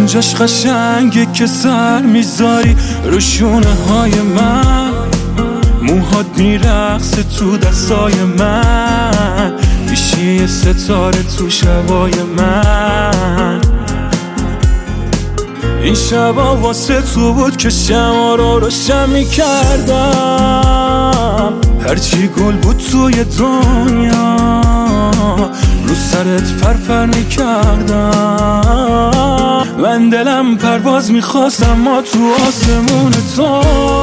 اونجاش قشنگه که سر میذاری رو شونه های من، موهات میرقصه تو دستای من، میشی ستاره تو شبای من. این شبا واسه تو بود که شما رو روشن میکردم، هرچی گل بود توی دنیا رو سرت پرپر میکردم. من دلم پرواز میخواست اما تو آسمون تو،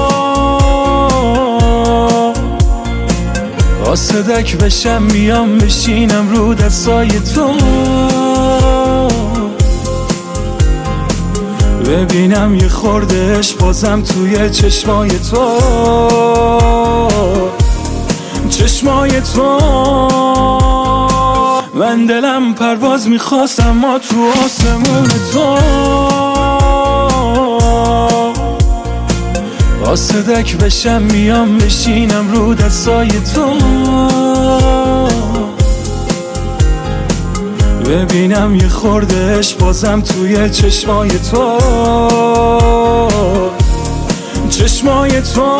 قاصدک بشم میام بشینم رو دستای تو، ببینم یه خوردهش بازم توی چشمای تو، چشمای تو. من دلم پرواز میخواست اما تو آسمون تو، قاصدک بشم میام بشینم رو دستای تو، ببینم یه خوردهش بازم توی چشمای تو، چشمای تو.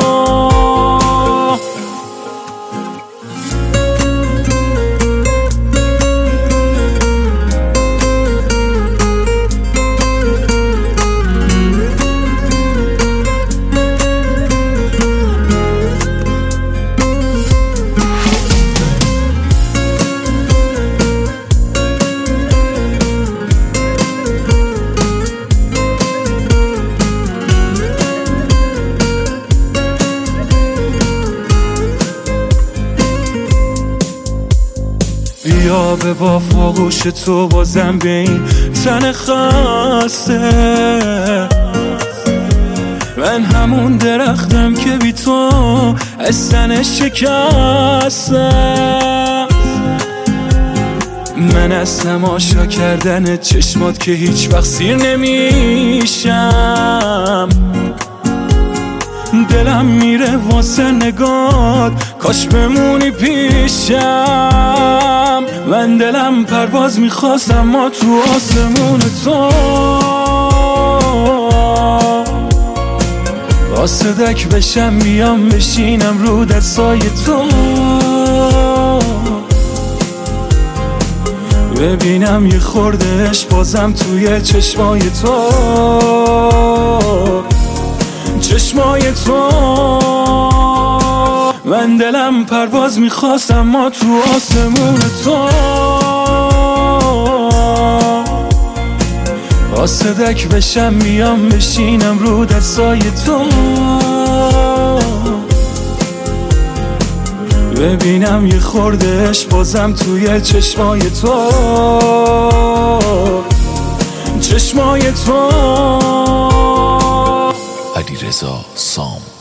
بیا به با فاغوش تو بازم به این تن خسته، من همون درختم که بی تو از تن شکستم. من از تماشا کردن چشمات که هیچ وقت سیر نمیشم، دلم میره واسه نگات کاش بمونی پیشم. من دلم پرواز میخواست اما تو آسمون تو، قاصدک بشم میام بشینم رو دستای تو، ببینم یه خوردهش بازم توی چشمای تو، چشمای تو. من دلم پرواز میخواست اما تو آسمون تو، قاصدک بشم میام بشینم رو دستای تو، ببینم یه خوردهش بازم توی چشمای تو، چشمای تو. علیرضا سام.